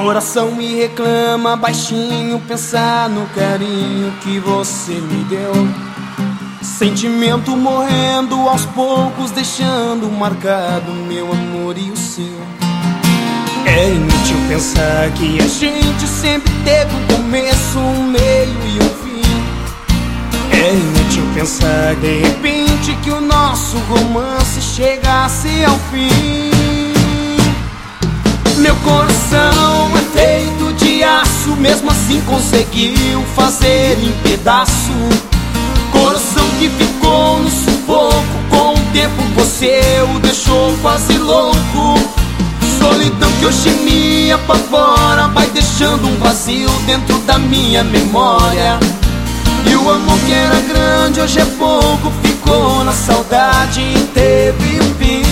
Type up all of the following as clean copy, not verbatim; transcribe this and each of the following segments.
Coração me reclama baixinho, pensar no carinho que você me deu. Sentimento morrendo aos poucos, deixando marcado meu amor e o seu. É inútil pensar que a gente sempre teve um começo, um meio e um fim. É inútil pensar de repente que o nosso romance chegasse ao fim. Meu coração é feito de aço, mesmo assim conseguiu fazer em pedaço. Coração que ficou no sufoco, com o tempo você o deixou quase louco. Solidão que hoje me apavora, vai deixando um vazio dentro da minha memória. E o amor que era grande hoje é pouco, ficou na saudade e teve um fim.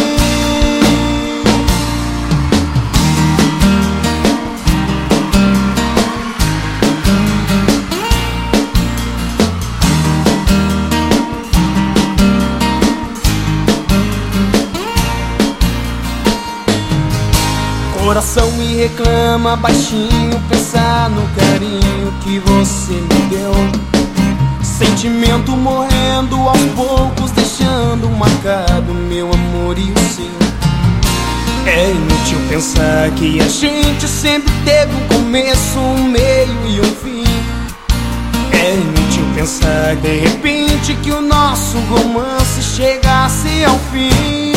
Coração me reclama baixinho, pensar no carinho que você me deu. Sentimento morrendo aos poucos, deixando marcado meu amor e o seu. É inútil pensar que a gente sempre teve um começo, um meio e um fim. É inútil pensar de repente que o nosso romance chegasse ao fim.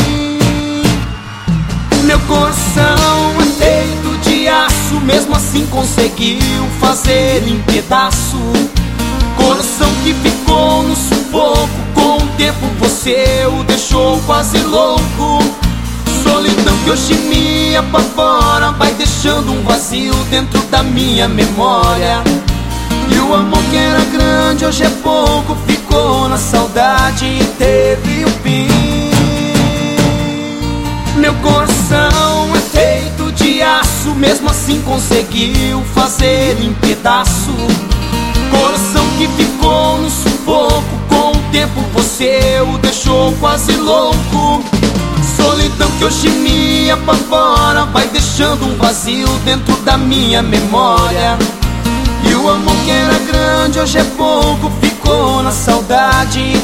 Meu coração é feito de aço, mesmo assim conseguiu fazer em pedaço. Coração que ficou no sufoco, com o tempo você o deixou quase louco. Solidão que hoje me apavora, vai deixando um vazio dentro da minha memória. E o amor que era grande hoje é pouco, ficou na saudade e teve o fim. Meu coração é feito de aço, mesmo assim conseguiu fazer em pedaço. Coração que ficou no sufoco, com o tempo você o deixou quase louco. Solidão que hoje me apavora, vai deixando um vazio dentro da minha memória. E o amor que era grande hoje é pouco, ficou na saudade